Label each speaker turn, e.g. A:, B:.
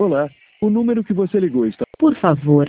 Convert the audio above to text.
A: Olá, o número que você ligou está...
B: Por favor,